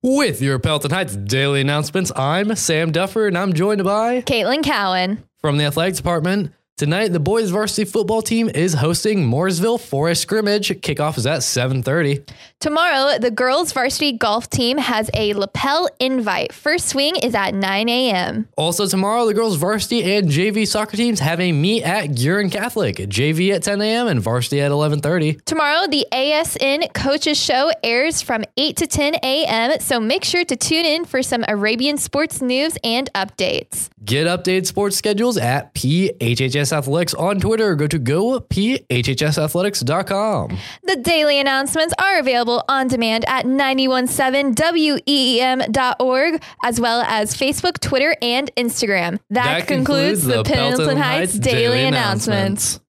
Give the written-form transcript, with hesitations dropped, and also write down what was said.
With your Pelton Heights daily announcements, I'm Sam Duffer, and I'm joined by Caitlin Cowan. From the athletics department. Tonight, the boys varsity football team is hosting Mooresville for a scrimmage. Kickoff is at 7:30. Tomorrow, the girls varsity golf team has a lapel invite. First swing is at 9 a.m. Also tomorrow, the girls varsity and JV soccer teams have a meet at Guerin Catholic. JV at 10 a.m. and varsity at 11:30. Tomorrow, the ASN Coaches Show airs from 8 to 10 a.m., so make sure to tune in for some Arabian sports news and updates. Get updated sports schedules at PHHS Athletics on Twitter or go to gophhsathletics.com. The daily announcements are available on demand at 917weem.org, as well as Facebook, Twitter, and Instagram. That concludes the Pendleton Heights daily announcements.